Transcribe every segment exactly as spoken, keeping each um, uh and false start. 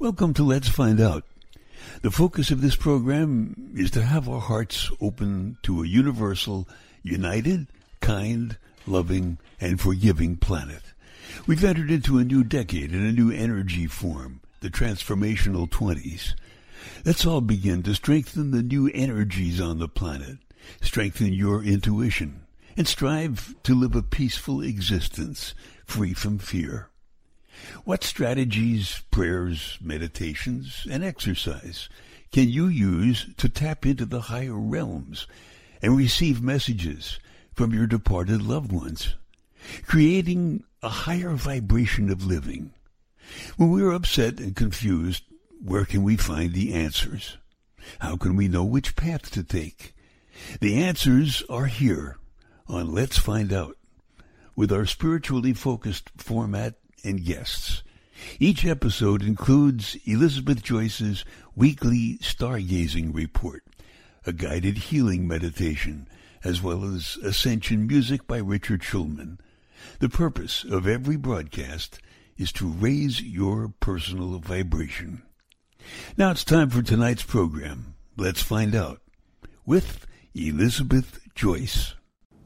Welcome to Let's Find Out. The focus of this program is to have our hearts open to a universal, united, kind, loving, and forgiving planet. We've entered into a new decade and a new energy form, the transformational twenties. Let's all begin to strengthen the new energies on the planet, strengthen your intuition, and strive to live a peaceful existence, free from fear. What strategies, prayers, meditations, and exercise can you use to tap into the higher realms and receive messages from your departed loved ones, creating a higher vibration of living? When we are upset and confused, where can we find the answers? How can we know which path to take? The answers are here on Let's Find Out, with our spiritually focused format and guests. Each episode includes Elizabeth Joyce's weekly stargazing report, a guided healing meditation, as well as Ascension music by Richard Schulman. The purpose of every broadcast is to raise your personal vibration. Now it's time for tonight's program. Let's Find Out with Elizabeth Joyce.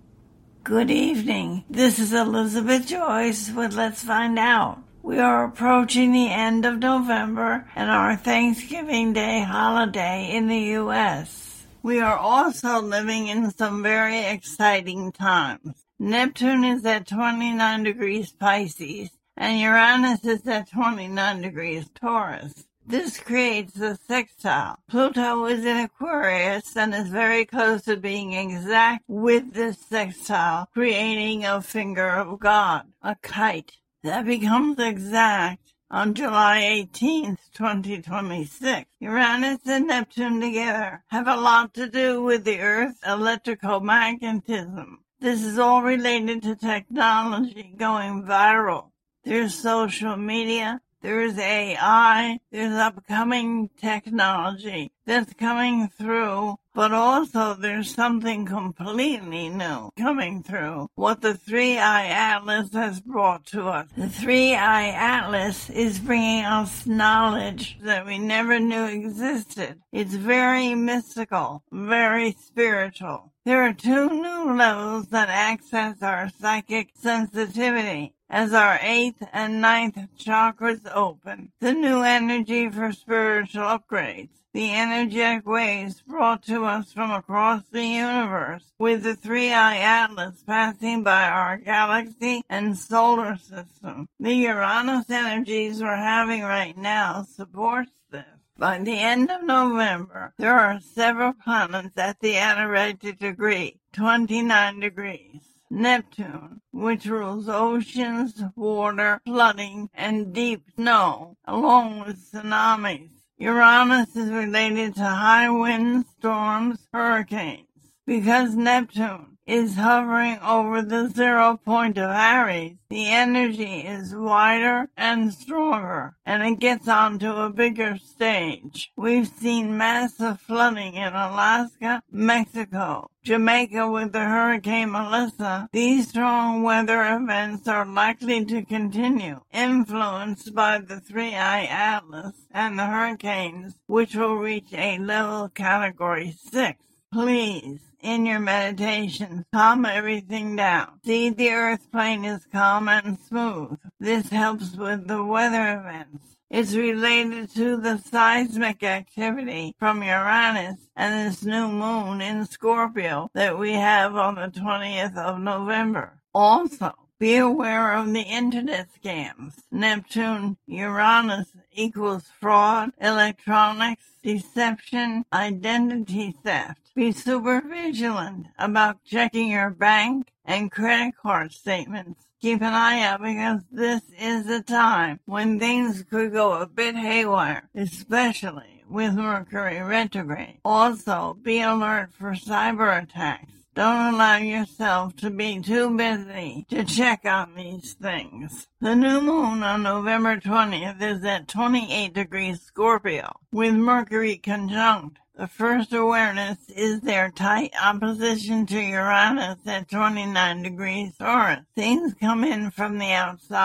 Good evening. This is Elizabeth Joyce with Let's Find Out. We are approaching the end of November and our Thanksgiving Day holiday in the U S. We are also living in some very exciting times. Neptune is at twenty-nine degrees Pisces and Uranus is at twenty-nine degrees Taurus. This creates a sextile. Pluto is in Aquarius and is very close to being exact with this sextile, creating a finger of God, a kite, that becomes exact on July eighteenth, twenty twenty-six. Uranus and Neptune together have a lot to do with the Earth's electromagnetism. This is all related to technology going viral. There's social media. There's A I, there's upcoming technology that's coming through, but also there's something completely new coming through, what the three eye Atlas has brought to us. The three eye Atlas is bringing us knowledge that we never knew existed. It's very mystical, very spiritual. There are two new levels that access our psychic sensitivity. As our eighth and ninth chakras open, the new energy for spiritual upgrades, the energetic waves brought to us from across the universe, with the three-eye Atlas passing by our galaxy and solar system. The Uranus energies we're having right now supports this. By the end of November, there are several planets at the Antarctic degree, twenty-nine degrees. Neptune, which rules oceans, water, flooding, and deep snow, along with tsunamis. Uranus is related to high winds, storms, hurricanes. Because Neptune is hovering over the zero point of Aries, the energy is wider and stronger, and it gets onto a bigger stage. We've seen massive flooding in Alaska, Mexico, Jamaica with the Hurricane Melissa. These strong weather events are likely to continue, influenced by the three-eye Atlas and the hurricanes, which will reach a level category six. Please, in your meditation, calm everything down. See the earth plane is calm and smooth. This helps with the weather events. It's related to the seismic activity from Uranus and this new moon in Scorpio that we have on the twentieth of November. Also, be aware of the internet scams. Neptune, Uranus equals fraud, electronics, deception, identity theft. Be super vigilant about checking your bank and credit card statements. Keep an eye out because this is a time when things could go a bit haywire, especially with Mercury retrograde. Also, be alert for cyber attacks. Don't allow yourself to be too busy to check on these things. The new moon on November twentieth is at twenty-eight degrees Scorpio, with Mercury conjunct. The first awareness is their tight opposition to Uranus at twenty-nine degrees Taurus. Things come in from the outside.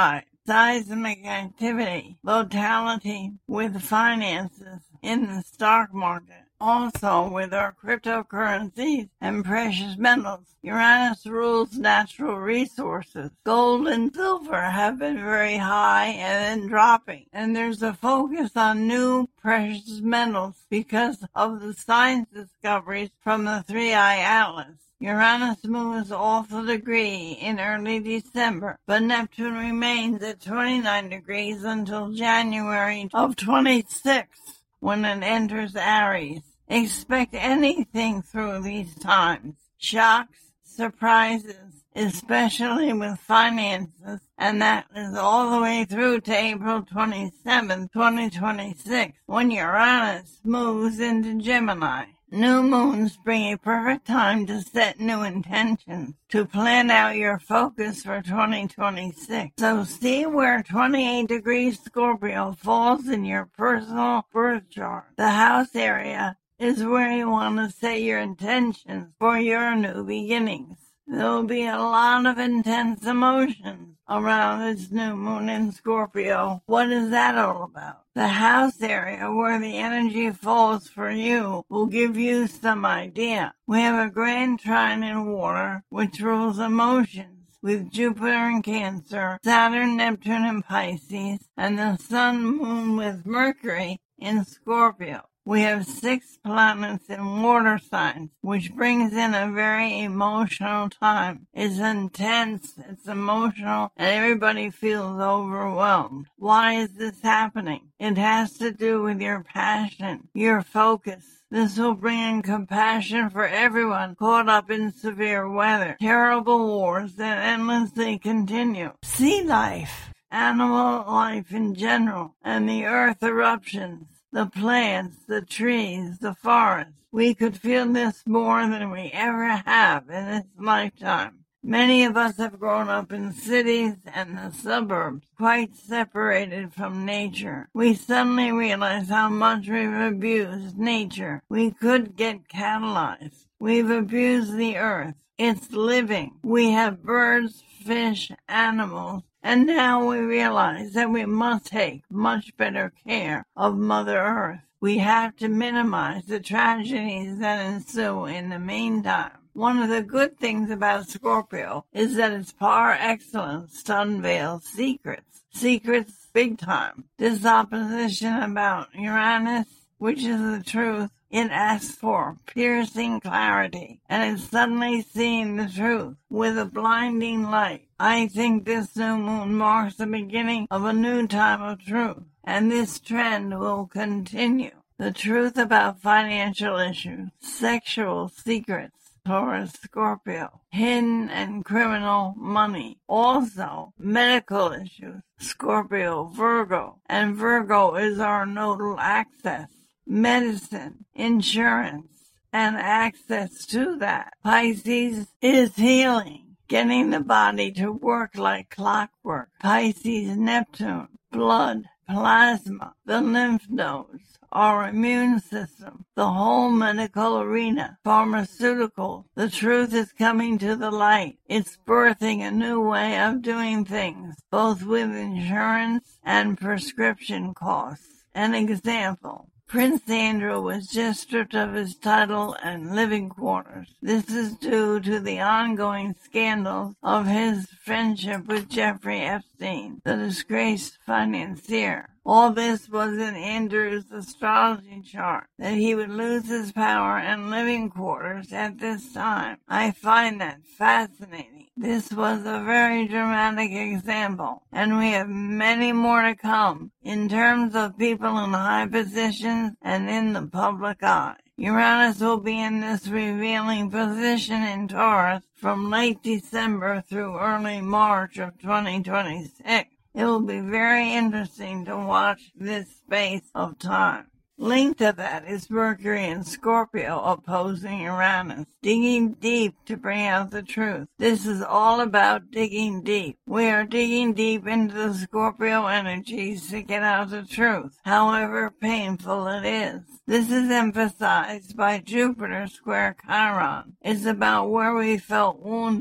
seismic activity, volatility with finances in the stock market. Also, with our cryptocurrencies and precious metals, Uranus rules natural resources. Gold and silver have been very high and then dropping. And there's a focus on new precious metals because of the science discoveries from the Three-Eye Atlas. Uranus moves off the degree in early December, but Neptune remains at twenty-nine degrees until January of twenty-six, when it enters Aries. Expect anything through these times. Shocks, surprises, especially with finances, and that is all the way through to April twenty-seventh, twenty twenty-six, when Uranus moves into Gemini. New moons bring a perfect time to set new intentions, to plan out your focus for twenty twenty-six. So see where twenty-eight degrees Scorpio falls in your personal birth chart. The house area is where you want to set your intentions for your new beginnings. There will be a lot of intense emotions around this new moon in Scorpio. What is that all about? The house area where the energy falls for you will give you some idea. We have a grand trine in water, which rules emotions, with Jupiter in Cancer, Saturn, Neptune in Pisces, and the Sun, Moon with Mercury in Scorpio. We have six planets in water signs, which brings in a very emotional time. It's intense, it's emotional, and everybody feels overwhelmed. Why is this happening? It has to do with your passion, your focus. This will bring in compassion for everyone caught up in severe weather, terrible wars that endlessly continue. Sea life, animal life in general, and the earth eruptions. The plants, the trees, the forests. We could feel this more than we ever have in this lifetime. Many of us have grown up in cities and the suburbs, quite separated from nature. We suddenly realize how much we've abused nature. We could get catalyzed. We've abused the earth. It's living. We have birds, fish, animals. And now we realize that we must take much better care of Mother Earth. We have to minimize the tragedies that ensue in the meantime. One of the good things about Scorpio is that it's par excellence to unveil secrets. Secrets big time. This opposition about Uranus, which is the truth, it asks for piercing clarity, and it's suddenly seeing the truth with a blinding light. I think this new moon marks the beginning of a new time of truth, and this trend will continue. The truth about financial issues, sexual secrets, Taurus, Scorpio, hidden and criminal money, also medical issues, Scorpio, Virgo, and Virgo is our nodal axis. Medicine, insurance, and access to that. Pisces is healing, getting the body to work like clockwork. Pisces, Neptune, blood, plasma, the lymph nodes, our immune system, the whole medical arena, pharmaceuticals. The truth is coming to the light. It's birthing a new way of doing things, both with insurance and prescription costs. An example. Prince Andrew was just stripped of his title and living quarters. This is due to the ongoing scandals of his friendship with Jeffrey Epstein, the disgraced financier. All this was in Andrew's astrology chart, that he would lose his power and living quarters at this time. I find that fascinating. This was a very dramatic example, and we have many more to come in terms of people in high positions and in the public eye. Uranus will be in this revealing position in Taurus from late December through early March of twenty twenty-six. It will be very interesting to watch this space of time. Linked to that is Mercury and Scorpio opposing Uranus, digging deep to bring out the truth. This is all about digging deep. We are digging deep into the Scorpio energies to get out the truth, however painful it is. This is emphasized by Jupiter square Chiron. It's about where we felt wounded,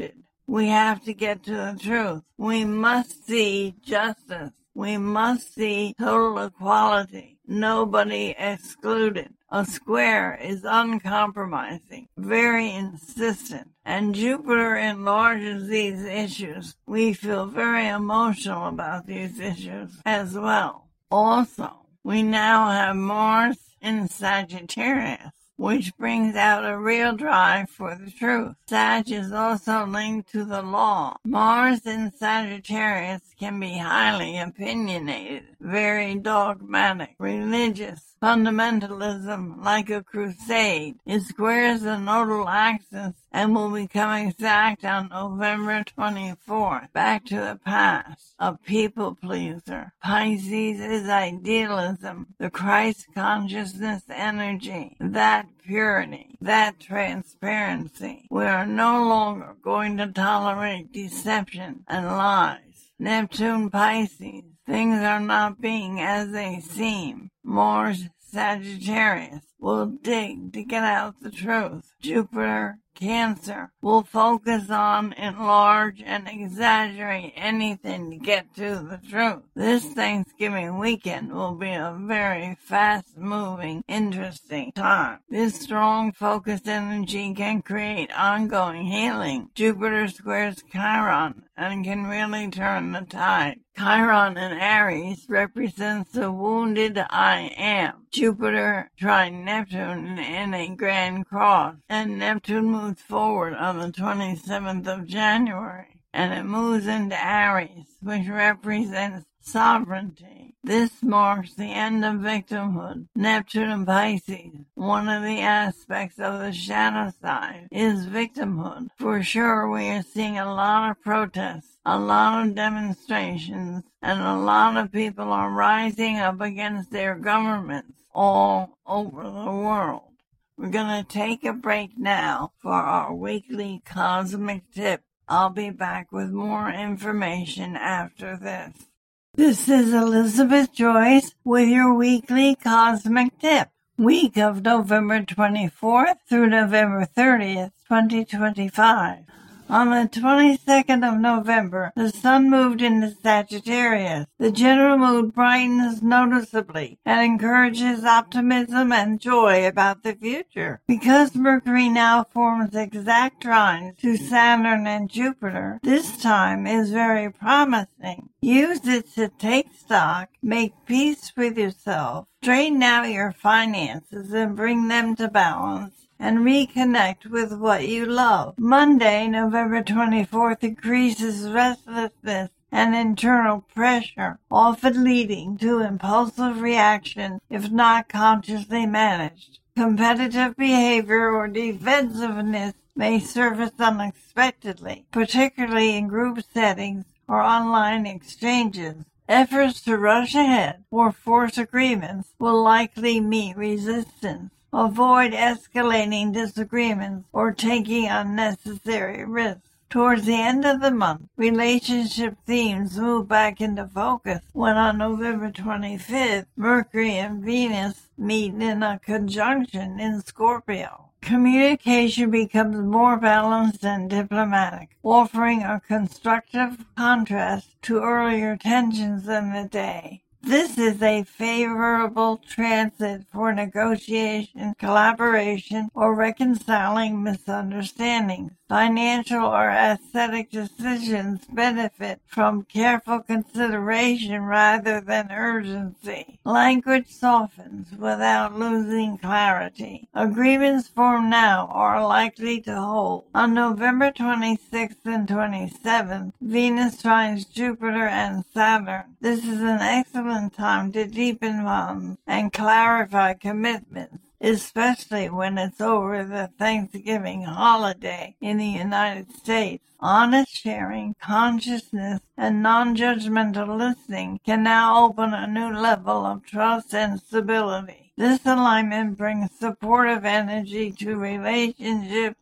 We have to get to the truth. We must see justice. We must see total equality. Nobody excluded. A square is uncompromising, very insistent, and Jupiter enlarges these issues. We feel very emotional about these issues as well. Also, we now have Mars in Sagittarius, which brings out a real drive for the truth. Sag is also linked to the law. Mars in Sagittarius can be highly opinionated, very dogmatic, religious, fundamentalism like a crusade. It squares the nodal axis and will become exact on November twenty-fourth. Back to the past, a people pleaser. Pisces is idealism, the Christ consciousness energy, that purity, that transparency. We are no longer going to tolerate deception and lies. Neptune Pisces, things are not being as they seem. Mars Sagittarius will dig to get out the truth. Jupiter Cancer will focus on, enlarge, and exaggerate anything to get to the truth. This Thanksgiving weekend will be a very fast-moving, interesting time. This strong, focused energy can create ongoing healing. Jupiter squares Chiron and can really turn the tide. Chiron in Aries represents the wounded I am. Jupiter trine Neptune in a grand cross, and Neptune moves forward on the twenty-seventh of January, and it moves into Aries, which represents sovereignty. This marks the end of victimhood. Neptune and Pisces, one of the aspects of the shadow side, is victimhood. For sure, we are seeing a lot of protests, a lot of demonstrations, and a lot of people are rising up against their governments all over the world. We're going to take a break now for our weekly cosmic tip. I'll be back with more information after this. This is Elizabeth Joyce with your weekly cosmic tip. Week of November twenty-fourth through November thirtieth, twenty twenty-five. On the twenty-second of November, the sun moved into Sagittarius. The general mood brightens noticeably and encourages optimism and joy about the future. Because Mercury now forms exact trines to Saturn and Jupiter, this time is very promising. Use it to take stock, make peace with yourself, straighten out your finances and bring them to balance, and reconnect with what you love. Monday, November twenty-fourth, increases restlessness and internal pressure, often leading to impulsive reaction if not consciously managed. Competitive behavior or defensiveness may surface unexpectedly, particularly in group settings or online exchanges. Efforts to rush ahead or force agreements will likely meet resistance. Avoid escalating disagreements or taking unnecessary risks. Towards the end of the month, relationship themes move back into focus when on November twenty-fifth, Mercury and Venus meet in a conjunction in Scorpio. Communication becomes more balanced and diplomatic, offering a constructive contrast to earlier tensions in the day. This is a favorable transit for negotiation, collaboration, or reconciling misunderstandings. Financial or aesthetic decisions benefit from careful consideration rather than urgency. Language softens without losing clarity. Agreements formed now are likely to hold. On November twenty-sixth and twenty-seventh, Venus trines Jupiter and Saturn. This is an excellent time to deepen bonds and clarify commitments, especially when it's over the Thanksgiving holiday in the United States. Honest sharing, consciousness, and non-judgmental listening can now open a new level of trust and stability. This alignment brings supportive energy to relationships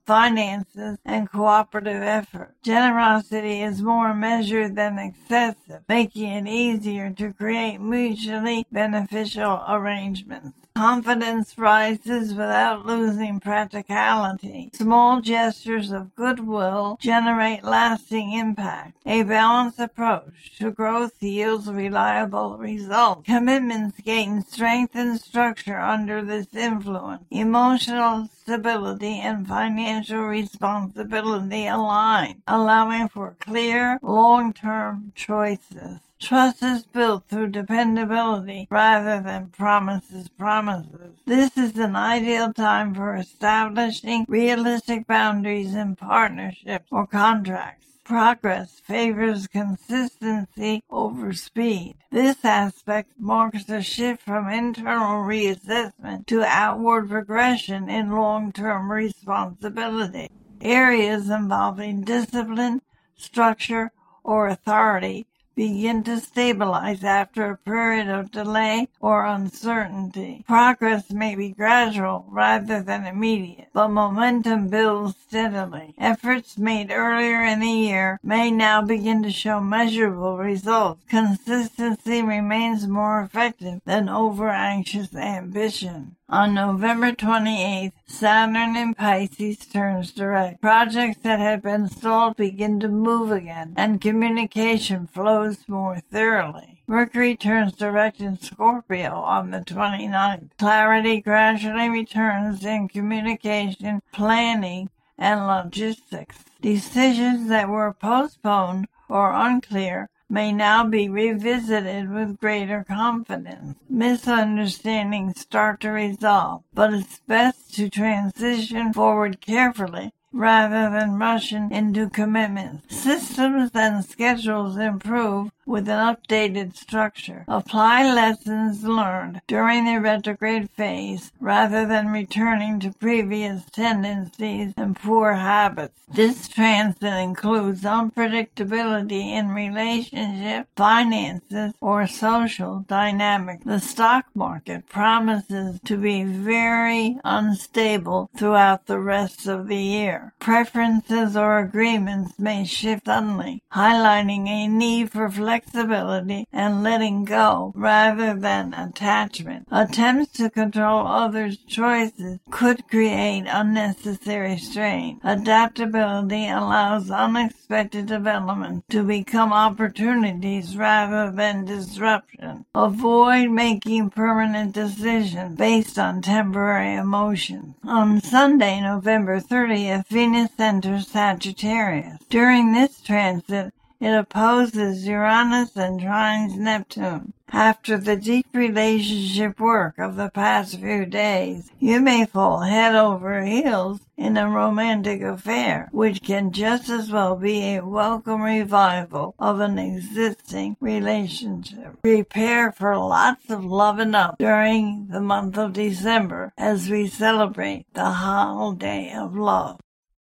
finances, and cooperative effort. Generosity is more measured than excessive, making it easier to create mutually beneficial arrangements. Confidence rises without losing practicality. Small gestures of goodwill generate lasting impact. A balanced approach to growth yields reliable results. Commitments gain strength and structure under this influence. Emotional stability and financial responsibility align, allowing for clear, long-term choices. Trust is built through dependability rather than promises promises. This is an ideal time for establishing realistic boundaries in partnerships or contracts. Progress favors consistency over speed. This aspect marks a shift from internal reassessment to outward progression in long-term responsibility. Areas involving discipline, structure, or authority begin to stabilize after a period of delay or uncertainty. Progress may be gradual rather than immediate, but momentum builds steadily. Efforts made earlier in the year may now begin to show measurable results. Consistency remains more effective than over-anxious ambition. On November twenty-eighth, Saturn in Pisces turns direct. Projects that had been stalled begin to move again, and communication flows more thoroughly. Mercury turns direct in Scorpio on the twenty-ninth. Clarity gradually returns in communication, planning, and logistics. Decisions that were postponed or unclear may now be revisited with greater confidence. Misunderstandings start to resolve, but it's best to transition forward carefully rather than rushing into commitments. Systems and schedules improve with an updated structure. Apply lessons learned during the retrograde phase rather than returning to previous tendencies and poor habits. This transit includes unpredictability in relationships, finances, or social dynamics. The stock market promises to be very unstable throughout the rest of the year. Preferences or agreements may shift suddenly, highlighting a need for flexibility and letting go rather than attachment. Attempts to control others' choices could create unnecessary strain. Adaptability allows unexpected developments to become opportunities rather than disruption. Avoid making permanent decisions based on temporary emotions. On Sunday, November thirtieth, Venus enters Sagittarius. During this transit, it opposes Uranus and trines Neptune. After the deep relationship work of the past few days, you may fall head over heels in a romantic affair, which can just as well be a welcome revival of an existing relationship. Prepare for lots of loving up during the month of December as we celebrate the holiday of love.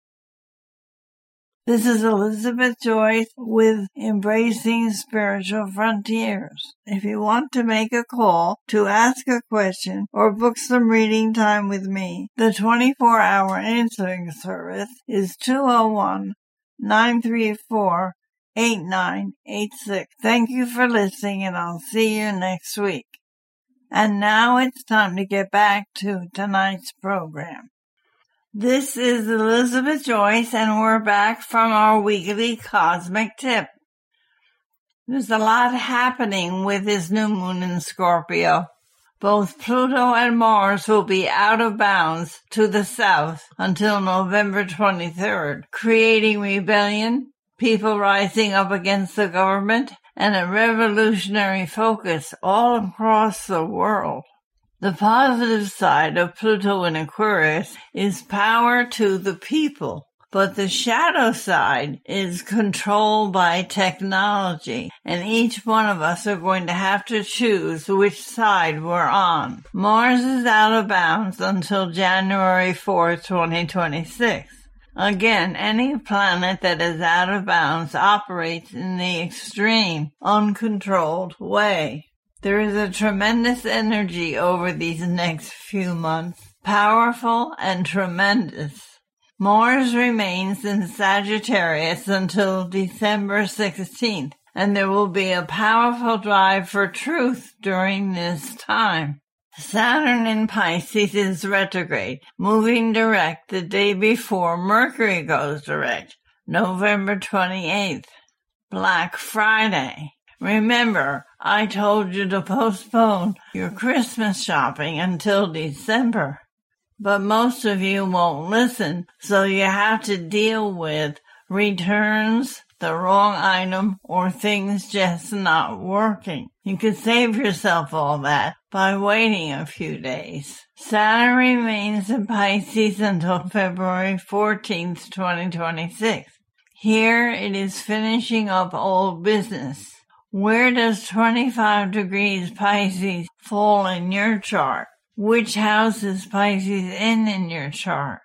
This is Elizabeth Joyce with Embracing Spiritual Frontiers. If you want to make a call to ask a question or book some reading time with me, the twenty-four hour answering service is two oh one, nine three four, eight nine eight six. Thank you for listening, and I'll see you next week. And now it's time to get back to tonight's program. This is Elizabeth Joyce, and we're back from our weekly Cosmic Tip. There's a lot happening with this new moon in Scorpio. Both Pluto and Mars will be out of bounds to the south until November twenty-third, creating rebellion, people rising up against the government, and a revolutionary focus all across the world. The positive side of Pluto in Aquarius is power to the people, but the shadow side is control by technology, and each one of us are going to have to choose which side we're on. Mars is out of bounds until January fourth, twenty twenty-six. Again, any planet that is out of bounds operates in the extreme, uncontrolled way. There is a tremendous energy over these next few months, powerful and tremendous. Mars remains in Sagittarius until December sixteenth, and there will be a powerful drive for truth during this time. Saturn in Pisces is retrograde, moving direct the day before Mercury goes direct, November twenty-eighth. Black Friday. Remember, I told you to postpone your Christmas shopping until December. But most of you won't listen, so you have to deal with returns, the wrong item, or things just not working. You can save yourself all that by waiting a few days. Saturn remains in Pisces until February fourteenth, twenty twenty-six. Here it is finishing up old business. Where does twenty-five degrees Pisces fall in your chart? Which house is Pisces in in your chart?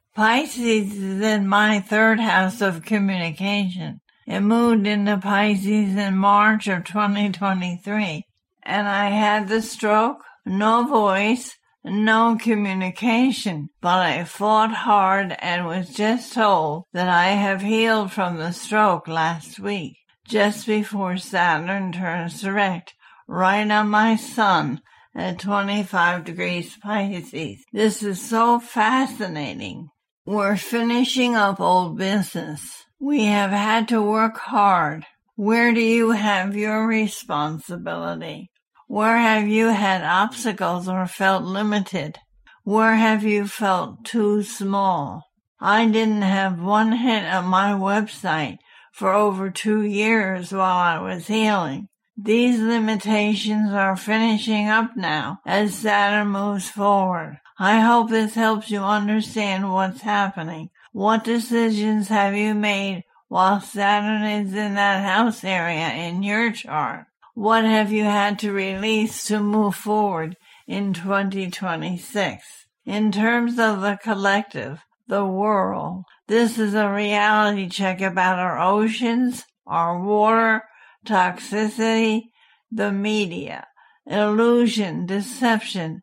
Pisces is in my third house of communication. It moved into Pisces in March of twenty twenty-three, and I had the stroke, no voice, no communication, but I fought hard and was just told that I have healed from the stroke last week, just before Saturn turns direct, right on my sun at twenty-five degrees Pisces. This is so fascinating. We're finishing up old business. We have had to work hard. Where do you have your responsibility? Where have you had obstacles or felt limited? Where have you felt too small? I didn't have one hit on my website for over two years while I was healing. These limitations are finishing up now as Saturn moves forward. I hope this helps you understand what's happening. What decisions have you made while Saturn is in that house area in your chart? What have you had to release to move forward in twenty twenty-six? In terms of the collective, the world, this is a reality check about our oceans, our water, toxicity, the media, illusion, deception,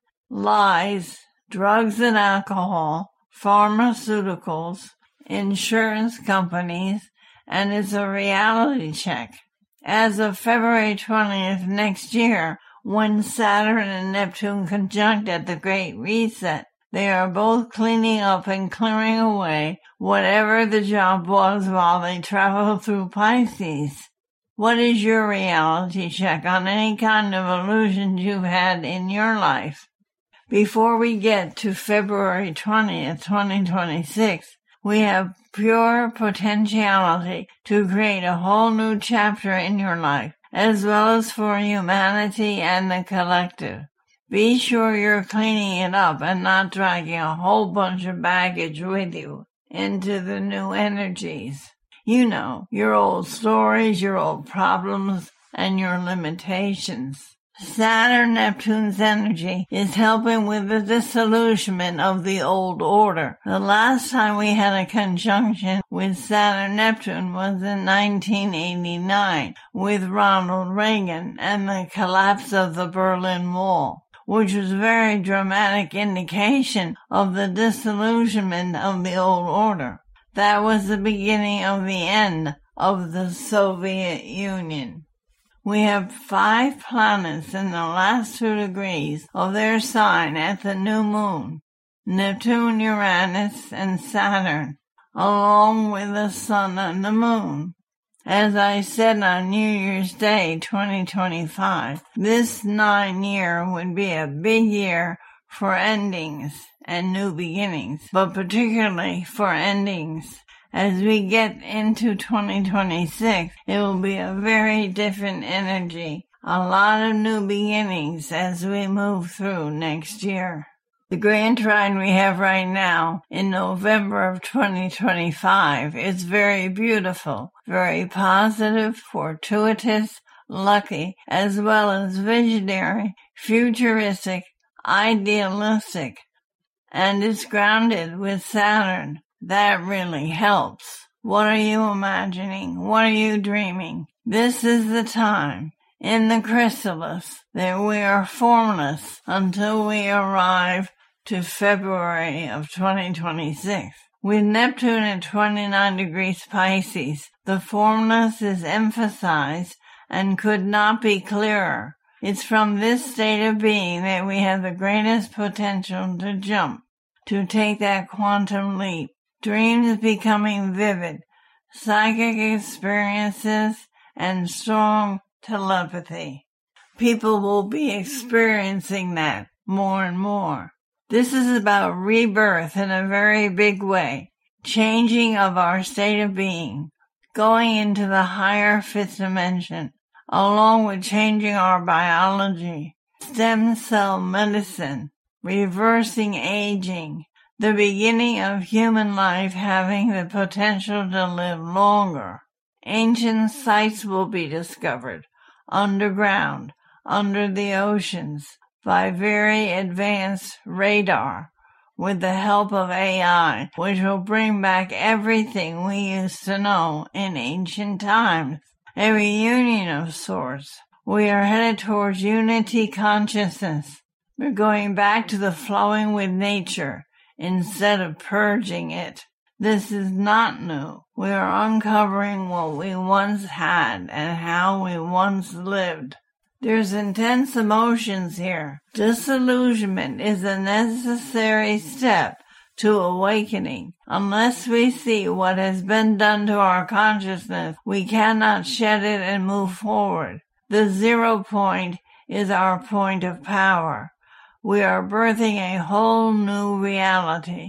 lies, drugs and alcohol, pharmaceuticals, insurance companies, and it's a reality check. As of February twentieth next year, when Saturn and Neptune conjunct at the Great Reset, they are both cleaning up and clearing away whatever the job was while they travel through Pisces. What is your reality check on any kind of illusions you've had in your life? Before we get to February twentieth, twenty twenty-six, we have pure potentiality to create a whole new chapter in your life, as well as for humanity and the collective. Be sure you're cleaning it up and not dragging a whole bunch of baggage with you into the new energies. You know, your old stories, your old problems, and your limitations. Saturn Neptune's energy is helping with the disillusionment of the old order. The last time we had a conjunction with Saturn Neptune was in nineteen eighty-nine with Ronald Reagan and the collapse of the Berlin Wall, which was a very dramatic indication of the disillusionment of the old order. That was the beginning of the end of the Soviet Union. We have five planets in the last two degrees of their sign at the new moon, Neptune, Uranus, and Saturn, along with the sun and the moon. As I said on New Year's Day twenty twenty-five, this nine year would be a big year for endings and new beginnings, but particularly for endings. As we get into twenty twenty-six, it will be a very different energy, a lot of new beginnings as we move through next year. The grand trine we have right now in November of twenty twenty-five is very beautiful, very positive, fortuitous, lucky, as well as visionary, futuristic, idealistic, and it's grounded with Saturn. That really helps. What are you imagining? What are you dreaming? This is the time in the chrysalis that we are formless until we arrive to February of twenty twenty-six, With Neptune at twenty-nine degrees Pisces, the formless is emphasized and could not be clearer. It's from this state of being that we have the greatest potential to jump, to take that quantum leap. Dreams becoming vivid, psychic experiences, and strong telepathy. People will be experiencing that more and more. This is about rebirth in a very big way, changing of our state of being, going into the higher fifth dimension, along with changing our biology, stem cell medicine, reversing aging, the beginning of human life having the potential to live longer. Ancient sites will be discovered, underground, under the oceans, by very advanced radar, with the help of A I, which will bring back everything we used to know in ancient times. A reunion of sorts. We are headed towards unity consciousness. We're going back to the flowing with nature, instead of purging it. This is not new. We are uncovering what we once had and how we once lived. There's intense emotions here. Disillusionment is a necessary step to awakening. Unless we see what has been done to our consciousness, we cannot shed it and move forward. The zero point is our point of power. We are birthing a whole new reality.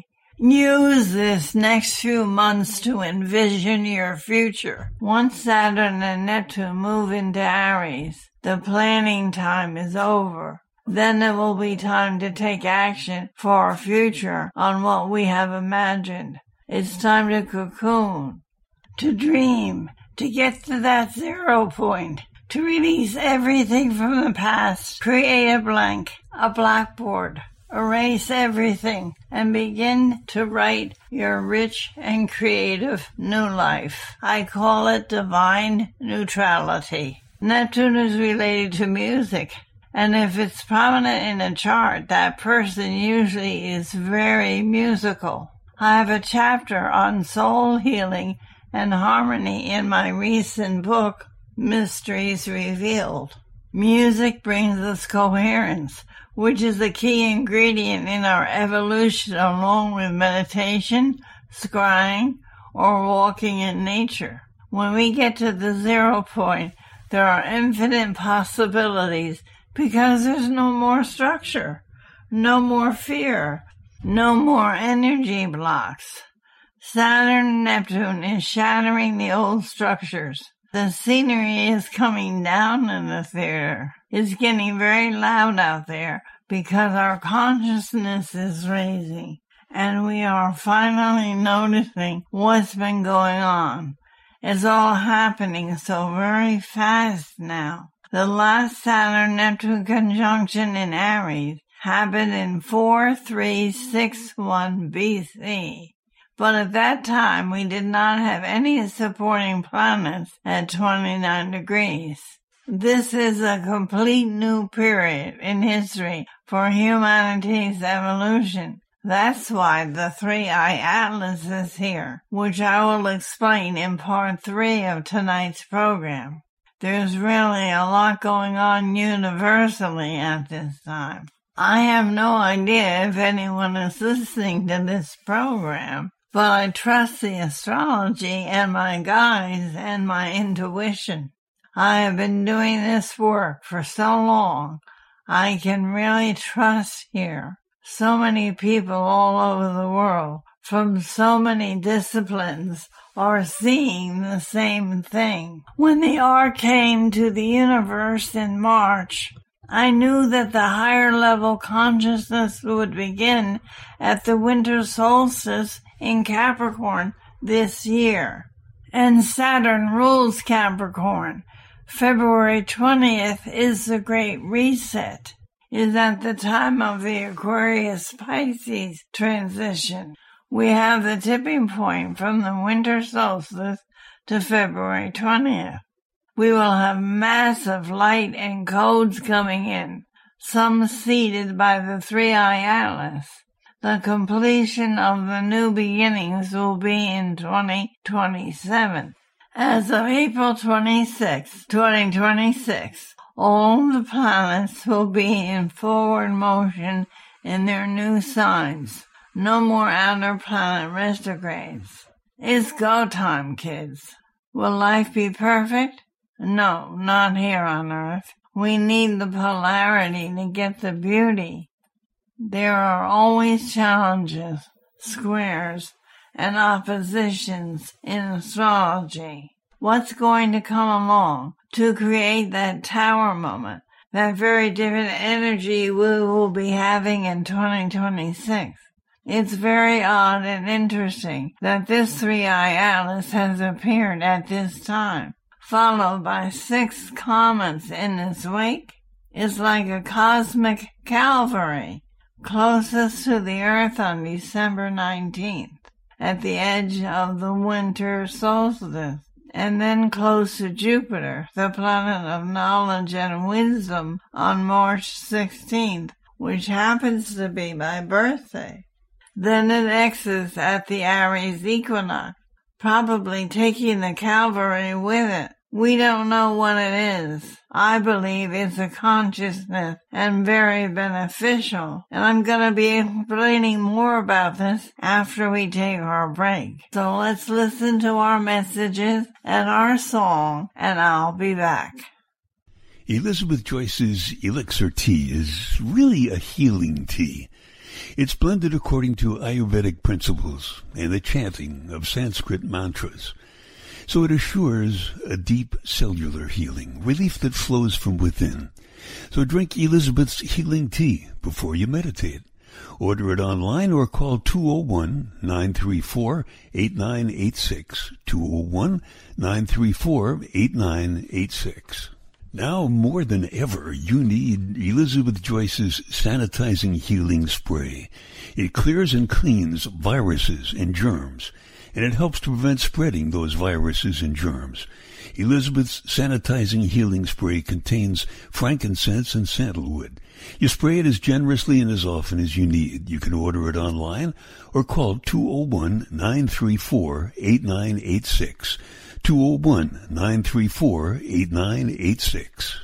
Use this next few months to envision your future. Once Saturn and Neptune move into Aries, the planning time is over. Then it will be time to take action for our future on what we have imagined. It's time to cocoon, to dream, to get to that zero point, to release everything from the past, create a blank, a blackboard, erase everything, and begin to write your rich and creative new life. I call it divine neutrality. Neptune is related to music, and if it's prominent in a chart, that person usually is very musical. I have a chapter on soul healing and harmony in my recent book, Mysteries Revealed. Music brings us coherence, which is the key ingredient in our evolution along with meditation, scrying, or walking in nature. When we get to the zero point, there are infinite possibilities because there's no more structure, no more fear, no more energy blocks. Saturn and Neptune is shattering the old structures. The scenery is coming down in the theater. It's getting very loud out there because our consciousness is raising, and we are finally noticing what's been going on. It's all happening so very fast now. The last Saturn-Neptune conjunction in Aries happened in four three six one B C. But at that time, we did not have any supporting planets at twenty-nine degrees. This is a complete new period in history for humanity's evolution. That's why the three-eye atlas is here, which I will explain in part three of tonight's program. There's really a lot going on universally at this time. I have no idea if anyone is listening to this program, but I trust the astrology and my guides and my intuition. I have been doing this work for so long, I can really trust here. So many people all over the world, from so many disciplines, are seeing the same thing. When the arc came to the universe in March, I knew that the higher level consciousness would begin at the winter solstice in Capricorn this year. And Saturn rules Capricorn. February twentieth is the Great Reset. Is at the time of the Aquarius-Pisces transition. We have the tipping point from the winter solstice to February twentieth. We will have massive light and codes coming in, some seeded by the three-eye atlas. The completion of the new beginnings will be in twenty twenty-seven. As of April twenty-sixth, twenty twenty-six, all the planets will be in forward motion in their new signs. No more outer planet retrogrades. It's go time, kids. Will life be perfect? No, not here on Earth. We need the polarity to get the beauty. There are always challenges, squares, and oppositions in astrology. What's going to come along to create that tower moment, that very different energy we will be having in twenty twenty-six? It's very odd and interesting that this three-eye atlas has appeared at this time, followed by six comets in its wake. It's like a cosmic Calvary, closest to the Earth on December nineteenth, at the edge of the winter solstice, and then close to Jupiter, the planet of knowledge and wisdom, on March sixteenth, which happens to be my birthday. Then it exits at the Aries equinox, probably taking the Calvary with it. We don't know what it is. I believe it's a consciousness and very beneficial, and I'm going to be explaining more about this after we take our break. So let's listen to our messages and our song, and I'll be back. Elizabeth Joyce's Elixir Tea is really a healing tea. It's blended according to Ayurvedic principles and the chanting of Sanskrit mantras. So it assures a deep cellular healing, relief that flows from within. So drink Elizabeth's healing tea before you meditate. Order it online or call two oh one, nine three four, eight nine eight six, two oh one, nine three four, eight nine eight six. Now more than ever, you need Elizabeth Joyce's Sanitizing Healing Spray. It clears and cleans viruses and germs, and it helps to prevent spreading those viruses and germs. Elizabeth's Sanitizing Healing Spray contains frankincense and sandalwood. You spray it as generously and as often as you need. You can order it online or call two oh one, nine three four, eight nine eight six. two oh one, nine three four, eight nine eight six.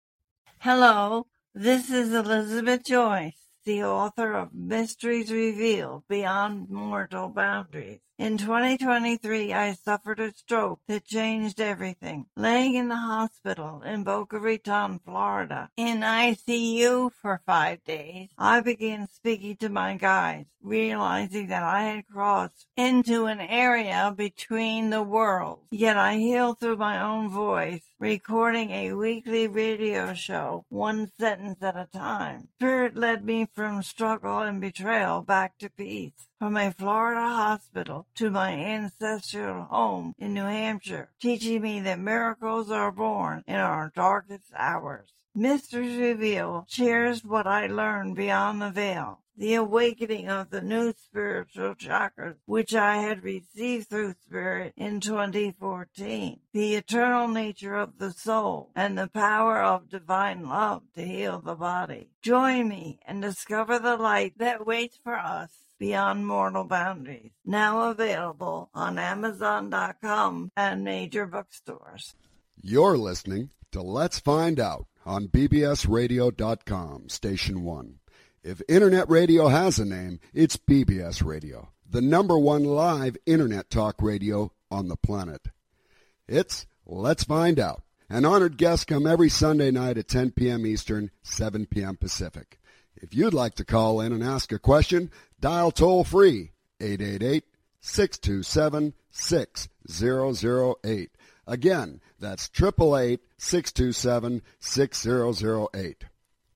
Hello, this is Elizabeth Joyce, the author of Mysteries Revealed Beyond Mortal Boundaries. In twenty twenty-three, I suffered a stroke that changed everything. Laying in the hospital in Boca Raton, Florida, in I C U for five days, I began speaking to my guides, realizing that I had crossed into an area between the worlds. Yet I healed through my own voice, recording a weekly radio show, one sentence at a time. Spirit led me from struggle and betrayal back to peace. From a Florida hospital to my ancestral home in New Hampshire, teaching me that miracles are born in our darkest hours. Mysteries Revealed shares what I learned beyond the veil, the awakening of the new spiritual chakras, which I had received through Spirit in twenty fourteen, the eternal nature of the soul, and the power of divine love to heal the body. Join me and discover the light that waits for us beyond mortal boundaries. Now available on Amazon dot com and major bookstores. You're listening to Let's Find Out on B B S radio dot com, Station one. If Internet radio has a name, it's B B S Radio, the number one live Internet talk radio on the planet. It's Let's Find Out. An honored guest come every Sunday night at ten p.m. Eastern, seven p.m. Pacific. If you'd like to call in and ask a question, dial toll-free eight eight eight, six two seven, six zero zero eight. Again, that's eight eight eight, six two seven, six zero zero eight.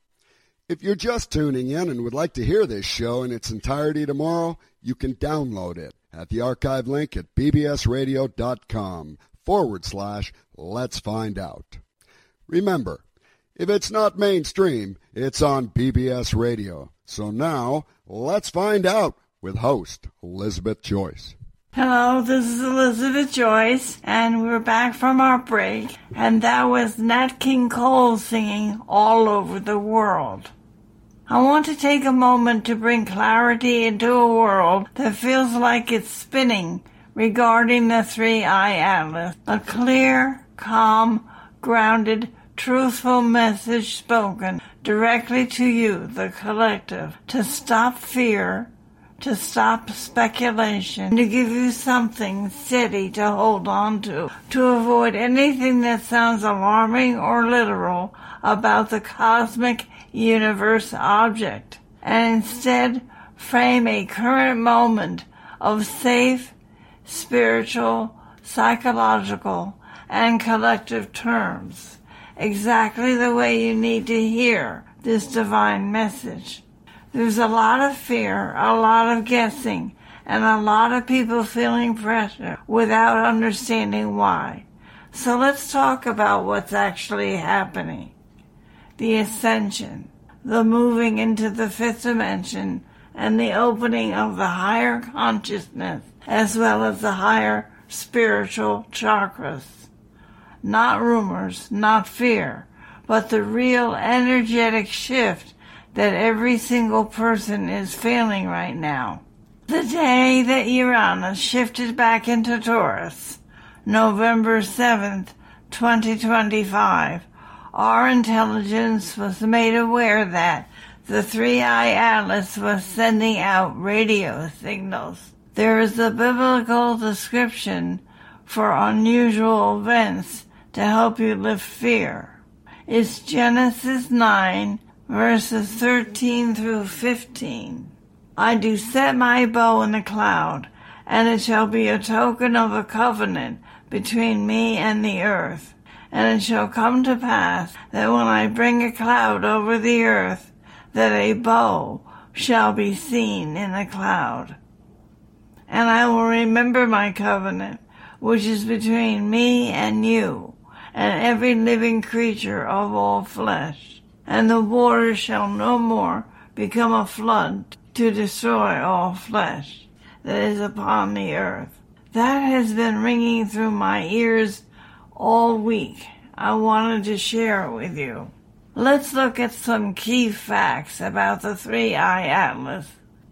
If you're just tuning in and would like to hear this show in its entirety tomorrow, you can download it at the archive link at bbsradio.com forward slash let's find out. Remember, if it's not mainstream, it's on B B S Radio. So now, let's find out with host Elizabeth Joyce. Hello, this is Elizabeth Joyce, and we're back from our break, and that was Nat King Cole singing All Over the World. I want to take a moment to bring clarity into a world that feels like it's spinning regarding the three-eye atlas. A clear, calm, grounded, truthful message spoken directly to you, the collective, to stop fear, to stop speculation, to give you something steady to hold on to, to avoid anything that sounds alarming or literal about the cosmic universe object, and instead frame a current moment of safe, spiritual, psychological, and collective terms, exactly the way you need to hear this divine message. There's a lot of fear, a lot of guessing, and a lot of people feeling pressure without understanding why. So let's talk about what's actually happening. The ascension, the moving into the fifth dimension, and the opening of the higher consciousness, as well as the higher spiritual chakras. Not rumors, not fear, but the real energetic shift that every single person is feeling right now. The day that Uranus shifted back into Taurus, November seventh, twenty twenty-five, our intelligence was made aware that the three-eye atlas was sending out radio signals. There is a biblical description for unusual events to help you lift fear. It's Genesis nine, verses thirteen through fifteen. I do set my bow in the cloud, and it shall be a token of a covenant between me and the earth. And it shall come to pass that when I bring a cloud over the earth, that a bow shall be seen in the cloud. And I will remember my covenant, which is between me and you, and every living creature of all flesh. And the waters shall no more become a flood to destroy all flesh that is upon the earth. That has been ringing through my ears all week. I wanted to share it with you. Let's look at some key facts about the three-eye atlas.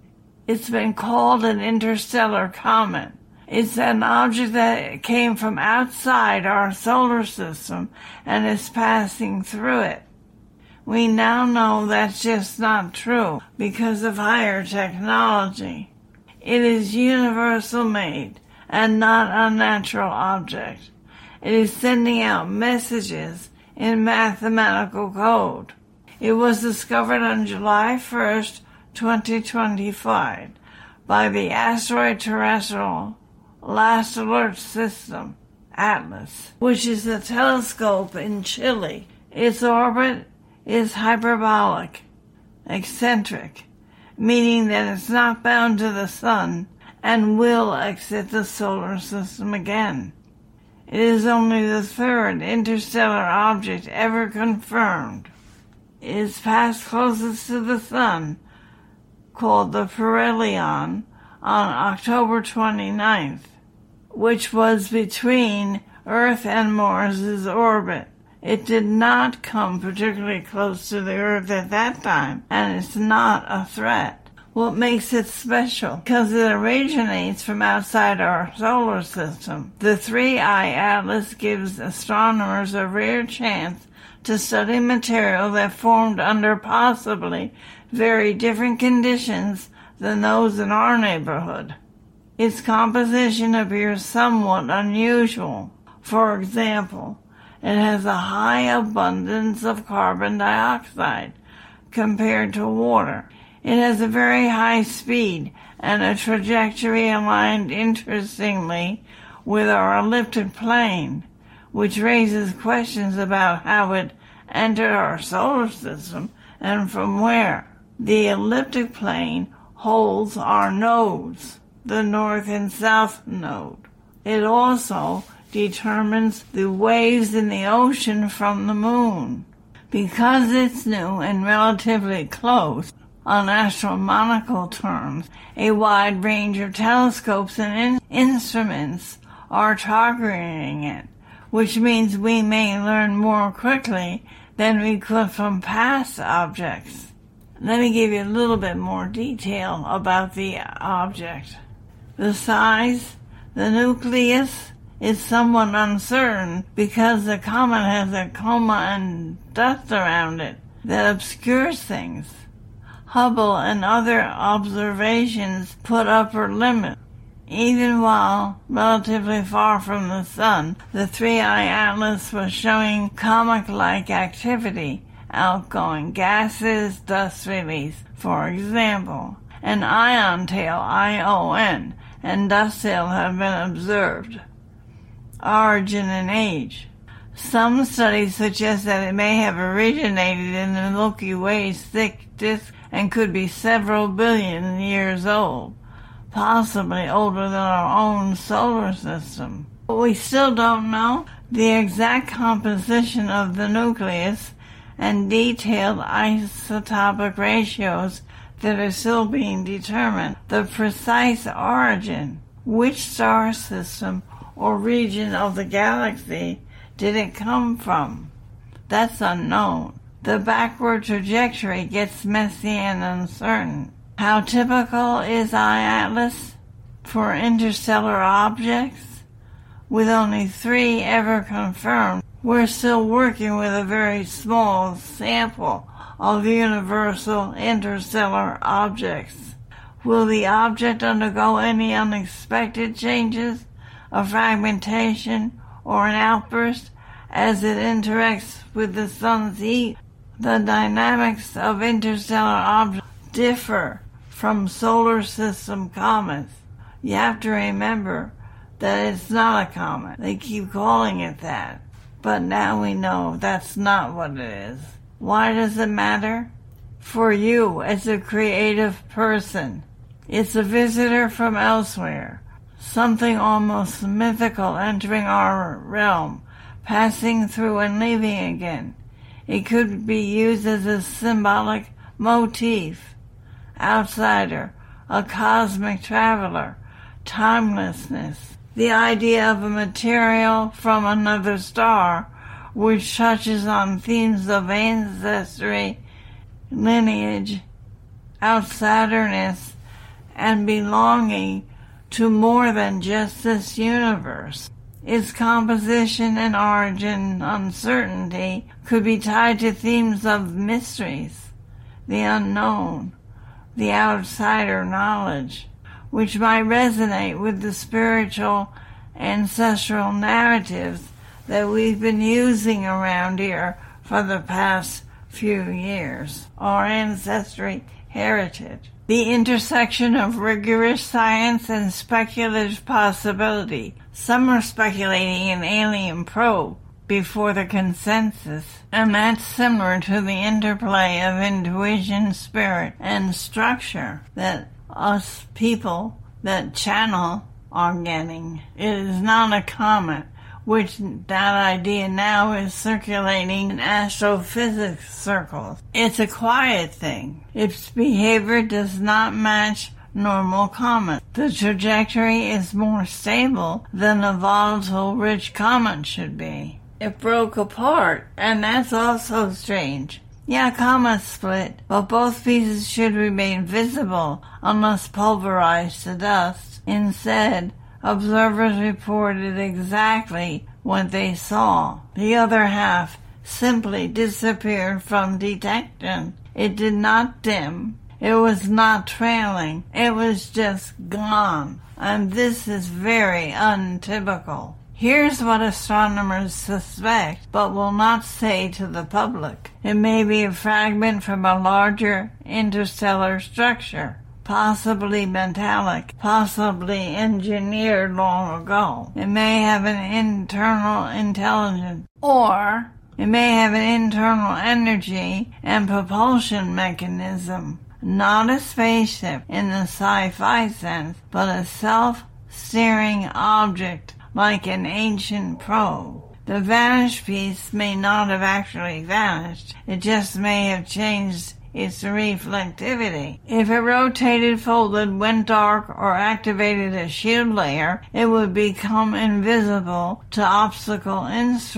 It's been called an interstellar comet. It's an object that came from outside our solar system and is passing through it. We now know that's just not true because of higher technology. It is universal made and not a natural object. It is sending out messages in mathematical code. It was discovered on July first, twenty twenty-five by the Asteroid Terrestrial Last Alert System, ATLAS, which is a telescope in Chile. Its orbit is hyperbolic, eccentric, meaning that it's not bound to the sun and will exit the solar system again. It is only the third interstellar object ever confirmed. It is passed closest to the sun, called the Perihelion, on October twenty-ninth, which was between Earth and Mars' orbit. It did not come particularly close to the Earth at that time, and it's not a threat. What makes it special? Because it originates from outside our solar system. The three-eye atlas gives astronomers a rare chance to study material that formed under possibly very different conditions than those in our neighborhood. Its composition appears somewhat unusual. For example, it has a high abundance of carbon dioxide compared to water. It has a very high speed and a trajectory aligned interestingly with our elliptic plane, which raises questions about how it entered our solar system and from where. The elliptic plane holds our nodes, the north and south node. It also determines the waves in the ocean from the moon. Because it's new and relatively close, on astronomical terms, a wide range of telescopes and in- instruments are targeting it, which means we may learn more quickly than we could from past objects. Let me give you a little bit more detail about the object. The size, the nucleus, is somewhat uncertain because the comet has a coma and dust around it that obscures things. Hubble and other observations put upper limits. Even while relatively far from the sun, the three-eye atlas was showing comet-like activity, outgoing gases, dust release, for example. An ion tail, I O N, and dust tail have been observed. Origin and age. Some studies suggest that it may have originated in the Milky Way's thick disk and could be several billion years old, possibly older than our own solar system. But we still don't know the exact composition of the nucleus and detailed isotopic ratios that are still being determined. The precise origin, which star system or region of the galaxy did it come from? That's unknown. The backward trajectory gets messy and uncertain. How typical is I ATLAS for interstellar objects? With only three ever confirmed, we're still working with a very small sample of universal interstellar objects. Will the object undergo any unexpected changes, a fragmentation, or an outburst as it interacts with the sun's heat? The dynamics of interstellar objects differ from solar system comets. You have to remember that it's not a comet. They keep calling it that. But now we know that's not what it is. Why does it matter? For you as a creative person. It's a visitor from elsewhere. Something almost mythical entering our realm, passing through and leaving again. It could be used as a symbolic motif. Outsider, a cosmic traveler, timelessness. The idea of a material from another star, which touches on themes of ancestry, lineage, outsiderness, and belonging to more than just this universe. Its composition and origin uncertainty could be tied to themes of mysteries, the unknown, the outsider knowledge, which might resonate with the spiritual ancestral narratives that we've been using around here for the past few years, our ancestry heritage. The intersection of rigorous science and speculative possibility. Some are speculating an alien probe before the consensus, and that's similar to the interplay of intuition, spirit, and structure that us people that channel are getting. It is not a comet, which that idea now is circulating in astrophysics circles. It's a quiet thing. Its behavior does not match normal comets. The trajectory is more stable than a volatile-rich comet should be. It broke apart, and that's also strange. Yeah, comets split, but both pieces should remain visible unless pulverized to dust. Instead, observers reported exactly what they saw. The other half simply disappeared from detection. It did not dim. It was not trailing. It was just gone. And this is very untypical. Here's what astronomers suspect, but will not say to the public. It may be a fragment from a larger interstellar structure, possibly metallic, possibly engineered long ago. It may have an internal intelligence, or it may have an internal energy and propulsion mechanism. Not a spaceship in the sci-fi sense, but a self-steering object like an ancient probe. The vanished piece may not have actually vanished. It just may have changed its reflectivity. If it rotated, folded, went dark, or activated a shield layer, it would become invisible to obstacle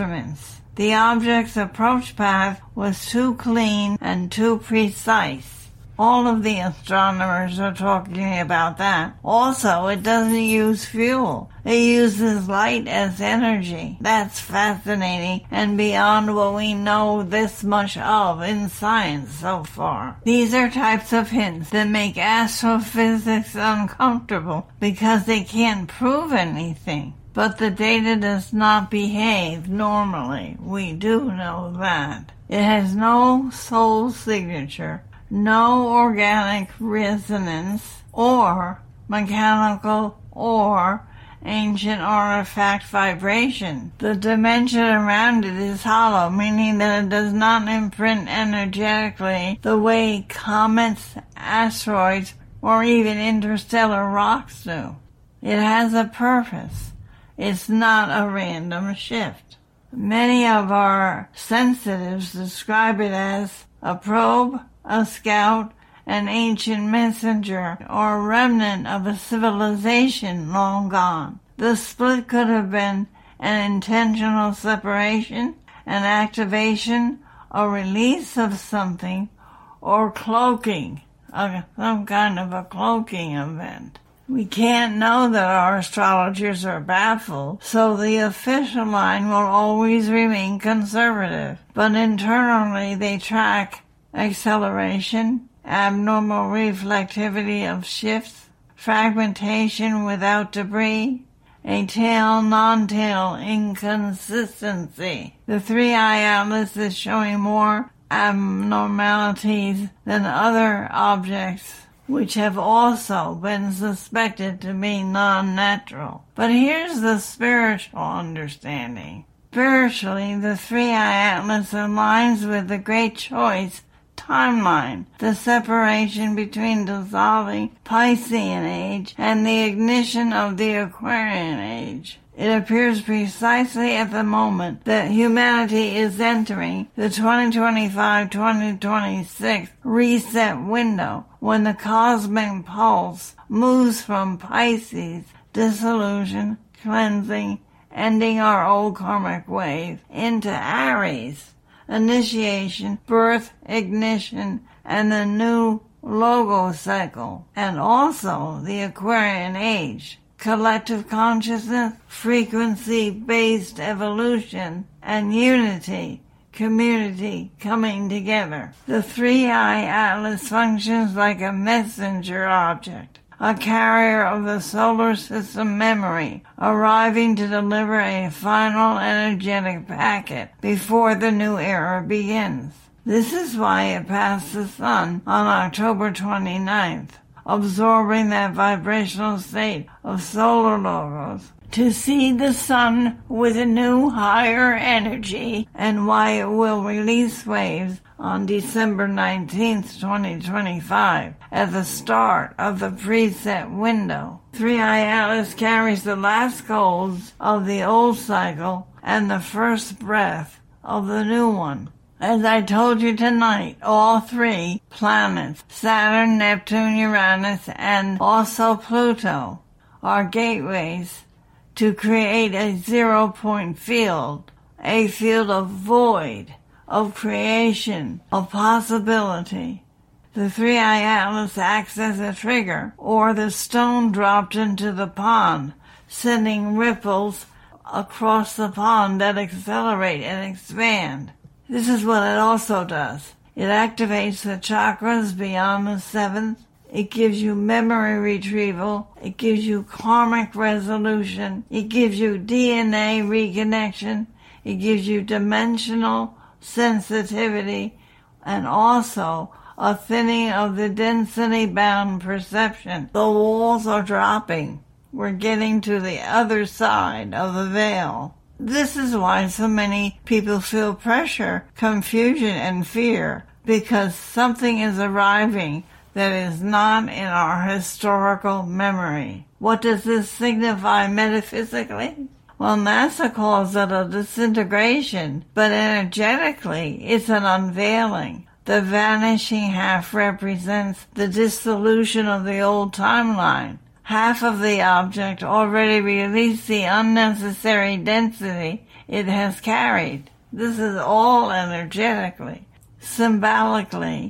instruments. The object's approach path was too clean and too precise. All of the astronomers are talking about that. Also, it doesn't use fuel. It uses light as energy. That's fascinating and beyond what we know this much of in science so far. These are types of hints that make astrophysics uncomfortable because they can't prove anything. But the data does not behave normally. We do know that. It has no soul signature, no organic resonance, or mechanical or ancient artifact vibration. The dimension around it is hollow, meaning that it does not imprint energetically the way comets, asteroids, or even interstellar rocks do. It has a purpose. It's not a random shift. Many of our sensitives describe it as a probe, a scout, an ancient messenger, or a remnant of a civilization long gone. The split could have been an intentional separation, an activation, a release of something, or cloaking, a, some kind of a cloaking event. We can't know that our astrologers are baffled, so the official line will always remain conservative. But internally they track acceleration, abnormal reflectivity of shifts, fragmentation without debris, a tail-non-tail inconsistency. The three-eye atlas is showing more abnormalities than other objects, which have also been suspected to be non-natural. But here's the spiritual understanding. Spiritually, the three-eye atlas aligns with the Great Choice timeline, the separation between dissolving Piscean age and the ignition of the Aquarian age. It appears precisely at the moment that humanity is entering the twenty twenty-five to twenty twenty-six reset window, when the cosmic pulse moves from Pisces, dissolution, cleansing, ending our old karmic wave, into Aries, initiation, birth, ignition, and the new logo cycle, and also the Aquarian age. Collective consciousness, frequency-based evolution, and unity, community coming together. The three-eye atlas functions like a messenger object, a carrier of the solar system memory, arriving to deliver a final energetic packet before the new era begins. This is why it passed the sun on October twenty-ninth. Absorbing that vibrational state of solar logos, to see the sun with a new higher energy, and why it will release waves on December nineteenth, twenty twenty-five, at the start of the preset window. Three-Eye Atlas carries the last golds of the old cycle and the first breath of the new one. As I told you tonight, all three planets, Saturn, Neptune, Uranus, and also Pluto, are gateways to create a zero-point field, a field of void, of creation, of possibility. The three-eye atlas acts as a trigger, or the stone dropped into the pond, sending ripples across the pond that accelerate and expand. This is what it also does. It activates the chakras beyond the seventh. It gives you memory retrieval. It gives you karmic resolution. It gives you D N A reconnection. It gives you dimensional sensitivity, and also a thinning of the density-bound perception. The walls are dropping. We're getting to the other side of the veil. This is why so many people feel pressure, confusion, and fear, because something is arriving that is not in our historical memory. What does this signify metaphysically? Well, NASA calls it a disintegration, but energetically it's an unveiling. The vanishing half represents the dissolution of the old timeline. Half of the object already released the unnecessary density it has carried. This is all energetically. Symbolically,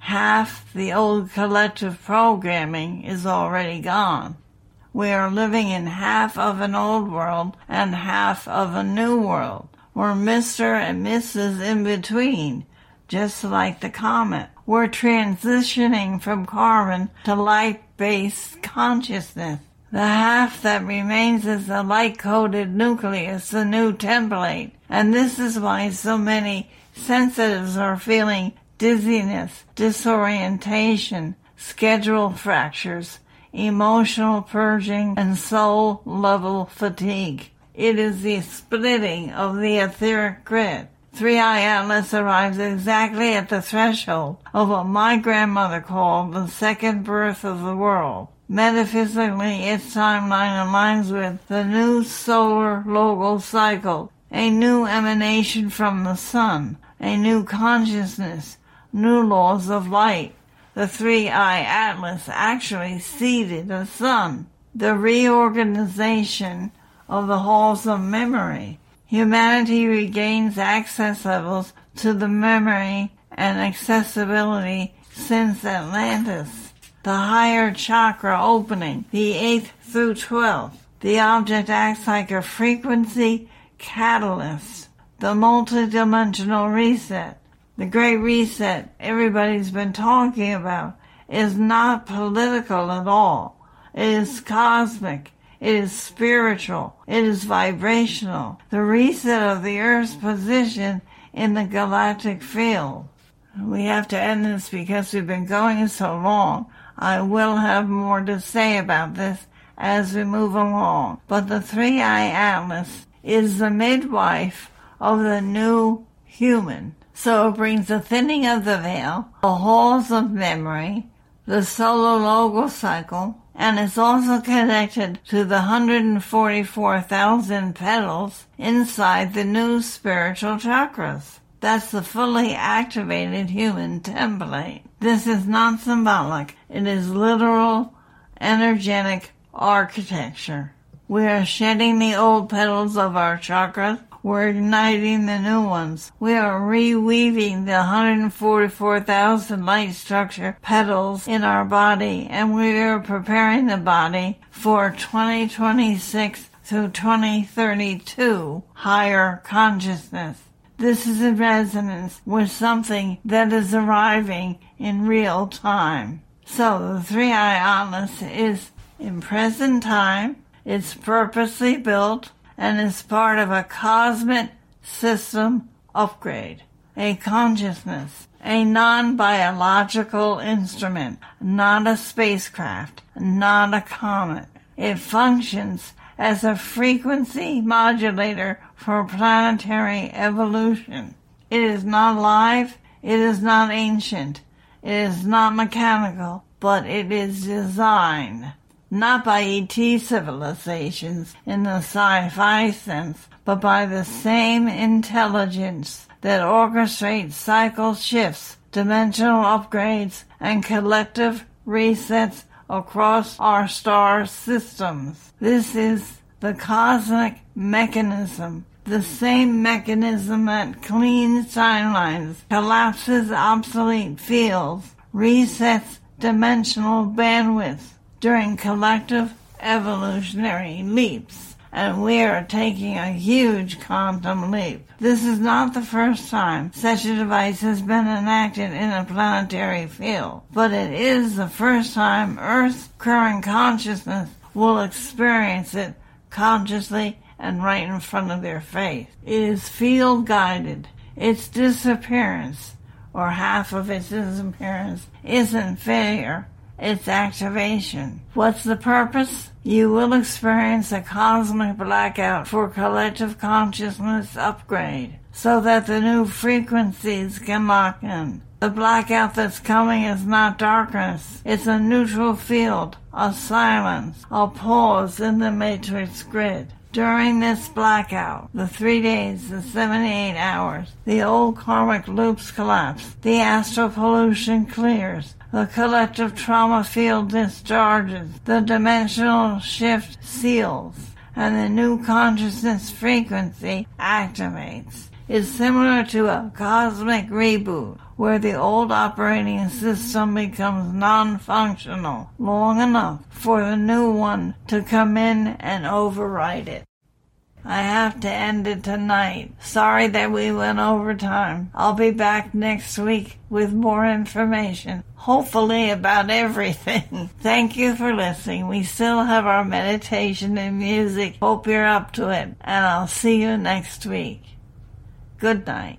half the old collective programming is already gone. We are living in half of an old world and half of a new world. We're Mister and Missus in between, just like the comet. We're transitioning from carbon to light-based consciousness. The half that remains is the light-coded nucleus, the new template. And this is why so many sensitives are feeling dizziness, disorientation, schedule fractures, emotional purging, and soul-level fatigue. It is the splitting of the etheric grid. Three-Eye Atlas arrives exactly at the threshold of what my grandmother called the second birth of the world. Metaphysically, its timeline aligns with the new solar logal cycle, a new emanation from the sun, a new consciousness, new laws of light. The Three-Eye Atlas actually seeded the sun. The reorganization of the halls of memory. Humanity regains access levels to the memory and accessibility since Atlantis. The higher chakra opening, the eighth through twelfth. The object acts like a frequency catalyst. The multidimensional reset. The Great Reset everybody's been talking about is not political at all. It is cosmic. It is spiritual. It is vibrational. The reset of the Earth's position in the galactic field. We have to end this because we've been going so long. I will have more to say about this as we move along. But the Three-Eye Atlas is the midwife of the new human. So it brings the thinning of the veil, the halls of memory, the solar logal cycle, and it's also connected to the one hundred forty-four thousand petals inside the new spiritual chakras. That's the fully activated human template. This is not symbolic. It is literal, energetic architecture. We are shedding the old petals of our chakras. We're igniting the new ones. We are reweaving the one hundred forty-four thousand light structure petals in our body, and we are preparing the body for twenty twenty-six through twenty thirty-two higher consciousness. This is in resonance with something that is arriving in real time. So the Three-Eye Atlas is in present time. It's purposely built and is part of a cosmic system upgrade, a consciousness, a non-biological instrument, not a spacecraft, not a comet. It functions as a frequency modulator for planetary evolution. It is not live, it is not ancient, it is not mechanical, but it is designed. Not by E T civilizations in the sci-fi sense, but by the same intelligence that orchestrates cycle shifts, dimensional upgrades, and collective resets across our star systems. This is the cosmic mechanism, the same mechanism that cleans timelines, collapses obsolete fields, resets dimensional bandwidth during collective evolutionary leaps, and we are taking a huge quantum leap. This is not the first time such a device has been enacted in a planetary field, but it is the first time Earth's current consciousness will experience it consciously and right in front of their face. It is field-guided. Its disappearance, or half of its disappearance, isn't failure. It's activation. What's the purpose? You will experience a cosmic blackout for collective consciousness upgrade, so that the new frequencies can lock in. The blackout that's coming is not darkness. It's a neutral field, a silence, a pause in the matrix grid. During this blackout, the three days, the seventy-eight hours, the old karmic loops collapse, the astral pollution clears, the collective trauma field discharges, the dimensional shift seals, and the new consciousness frequency activates. It's similar to a cosmic reboot, where the old operating system becomes non-functional long enough for the new one to come in and override it. I have to end it tonight. Sorry that we went over time. I'll be back next week with more information, hopefully about everything. Thank you for listening. We still have our meditation and music. Hope you're up to it, and I'll see you next week. Good night.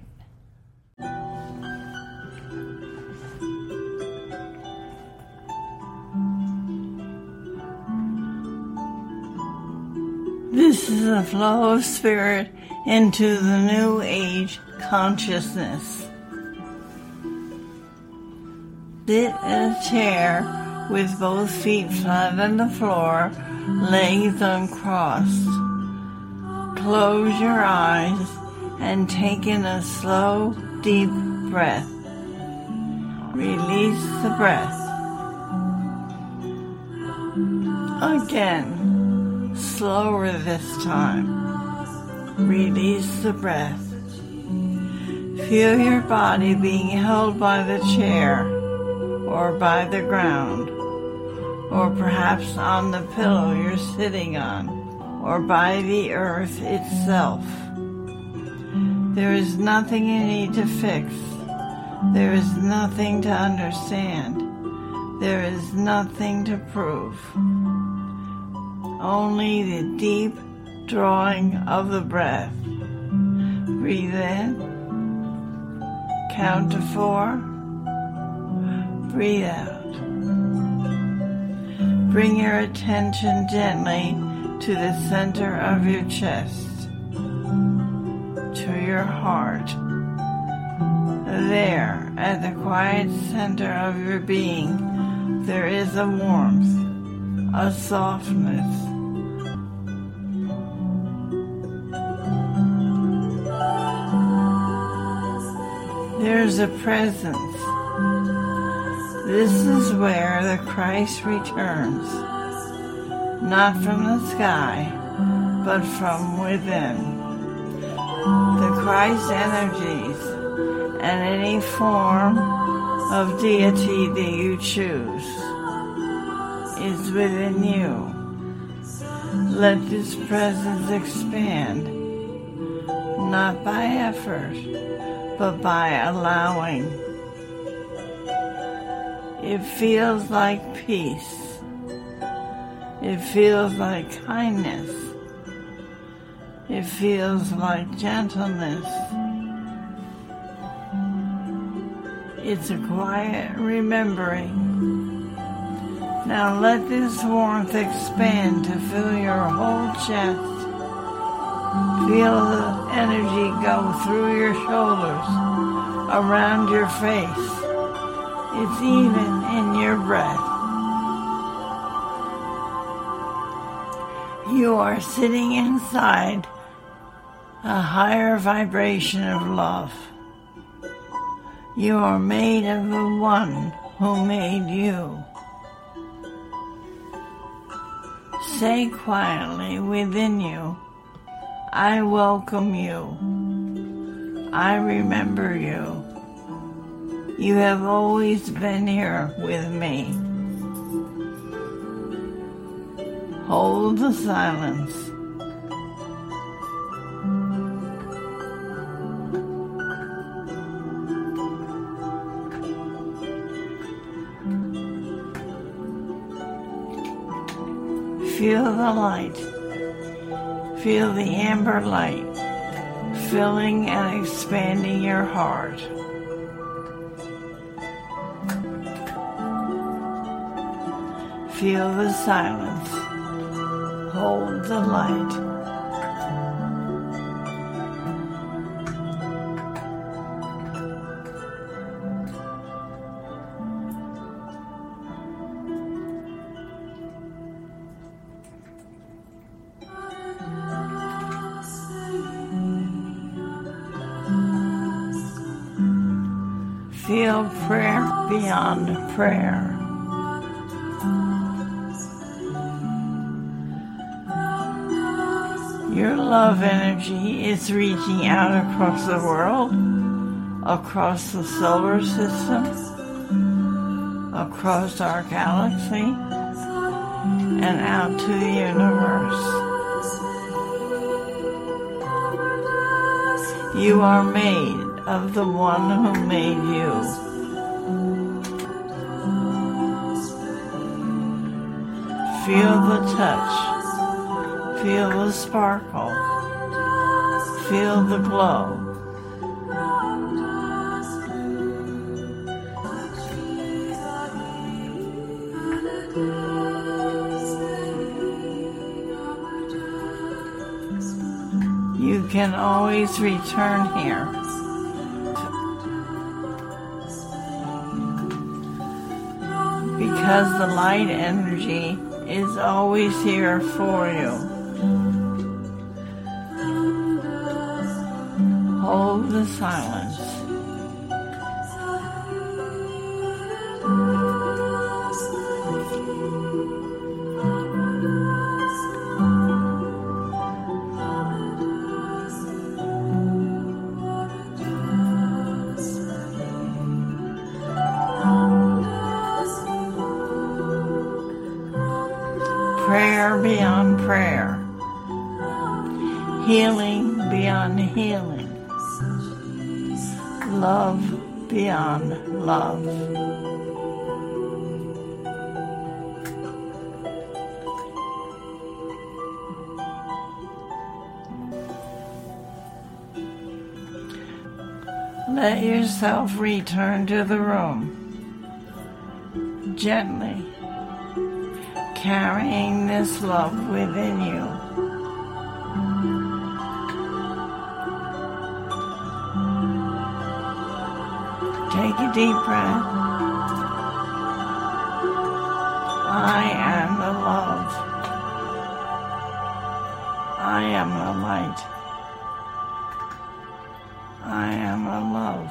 This is a flow of spirit into the New Age consciousness. Sit in a chair with both feet flat on the floor, legs uncrossed. Close your eyes and take in a slow, deep breath. Release the breath. Again. Slower this time. Release the breath. Feel your body being held by the chair, or by the ground, or perhaps on the pillow you're sitting on, or by the earth itself. There is nothing you need to fix. There is nothing to understand. There is nothing to prove. Only the deep drawing of the breath. Breathe in. Count to four. Breathe out. Bring your attention gently to the center of your chest, to your heart. There, at the quiet center of your being, there is a warmth, a softness. There's a presence. This is where the Christ returns, not from the sky, but from within. The Christ energies and any form of deity that you choose is within you. Let this presence expand, not by effort, but by allowing. It feels like peace. It feels like kindness. It feels like gentleness. It's a quiet remembering. Now let this warmth expand to fill your whole chest. Feel the energy go through your shoulders, around your face. It's even in your breath. You are sitting inside a higher vibration of love. You are made of the one who made you. Say quietly within you, I welcome you. I remember you. You have always been here with me. Hold the silence. Feel the light. Feel the amber light filling and expanding your heart. Feel the silence. Hold the light. Feel prayer beyond prayer. Your love energy is reaching out across the world, across the solar system, across our galaxy, and out to the universe. You are made of the one who made you. Feel the touch. Feel the sparkle. Feel the glow. You can always return here. Because the light energy is always here for you. Hold the silence. Prayer beyond prayer. Healing beyond healing. Love beyond love. Let yourself return to the room, gently, carrying this love within you. Take a deep breath. I am the love. I am the light. I am the love.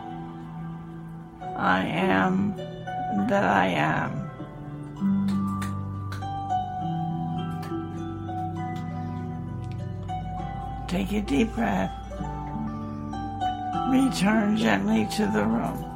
I am that I am. Take a deep breath. Return gently to the room.